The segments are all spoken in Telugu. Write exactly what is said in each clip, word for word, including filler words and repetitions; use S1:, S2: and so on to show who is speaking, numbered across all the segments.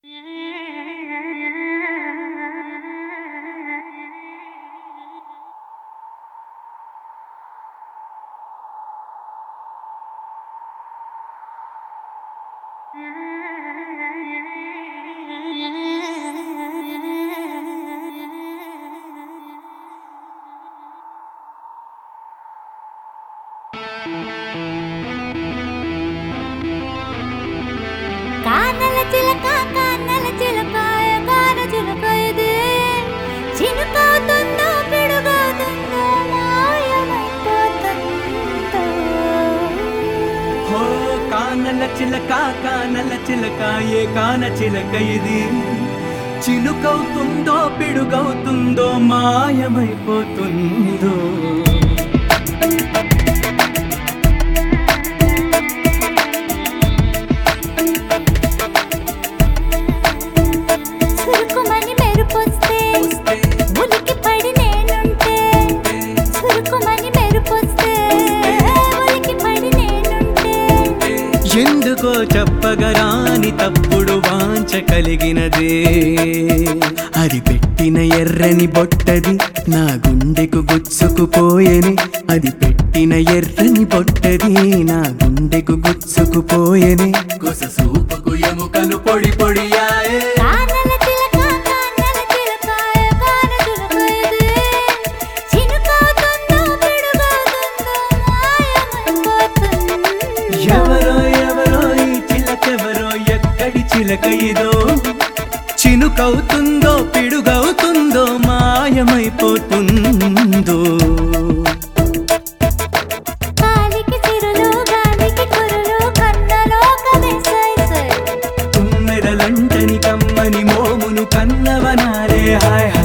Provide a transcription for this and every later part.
S1: కానల చిలక కానల చిలక గాన చిలక ఇది చినుకవుతుందో పిడుగవుతుందో మాయమైపోతుందో
S2: హో కానల చిలక కానల చిలక ఏ కాన చిలక ఇది చినుకవుతుందో పిడుగవుతుందో మాయమైపోతుందో ఎందుకో చెప్పగరాని తప్పుడు వాంఛ కలిగినదే అది పెట్టిన ఎర్రని బొట్టది నా గుండెకు గుచ్చుకుపోయేనే అది పెట్టిన ఎర్రని బొట్టది నా గుండెకు గుచ్చుకుపోయేనే కొస సూపుకు ఎముకలు పొడి పొడియాయే చిలక ఇదో చినుకవుతుందో పిడుగవుతుందో మాయమైపోతుందో తుమ్మెదలంటని కమ్మని మోమును కన్నవనారే హాయ్ హాయ్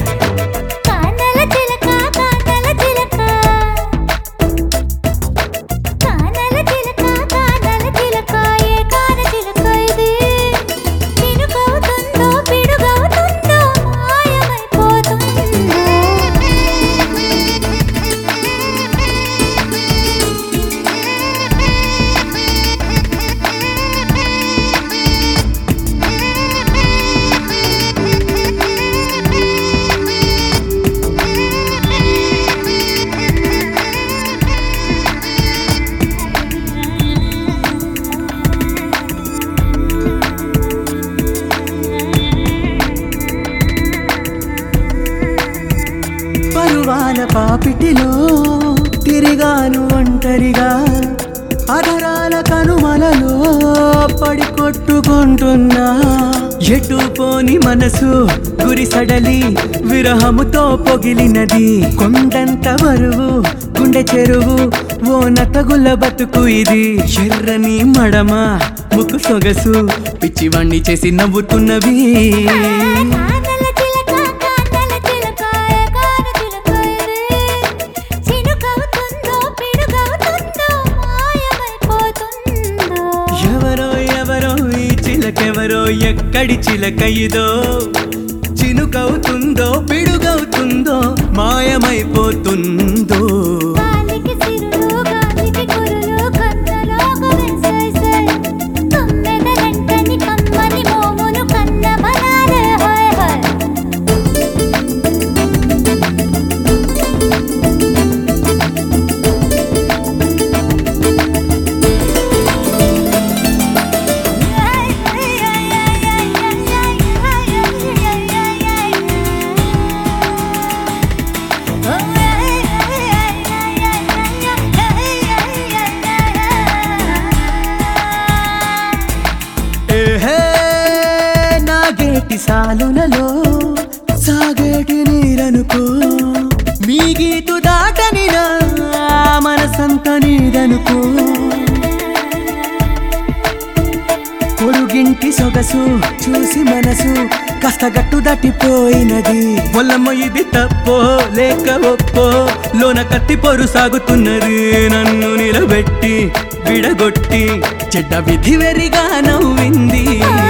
S2: పరువాల పాపిటిలో తిరిగాను ఒంటరిగా అధరాల కనుమలలో పడి కొట్టుకుంటున్నా ఎటు పోని మనసు గురి సడలి విరహముతో పొగిలినది కొండంత బరువు గుండె చెరువు ఓ నతగుల బతుకు ఇది ఎర్రని మడమ ముక్కు సొగసు పిచ్చివాణ్ణి చేసి నవ్వుతున్నవి ఎవరో ఎక్కడి చిలక ఇదో చినుకవుతుందో పిడుగవుతుందో మాయమైపోతుందో సాలులలో సాగేటి నీరనుకో మీ గీతు దాటని నా మనసంత నీదనుకో పొరుగింటి సొగసు చూసి మనసు కాస్త గట్టు దట్టిపోయినది పొలమ్మ ఇది తప్పో లేక ఒప్పో లోన కత్తి పొరు సాగుతున్నది నన్ను నిలబెట్టి విడగొట్టి చెడ్డ విధి వెరిగా నవ్వింది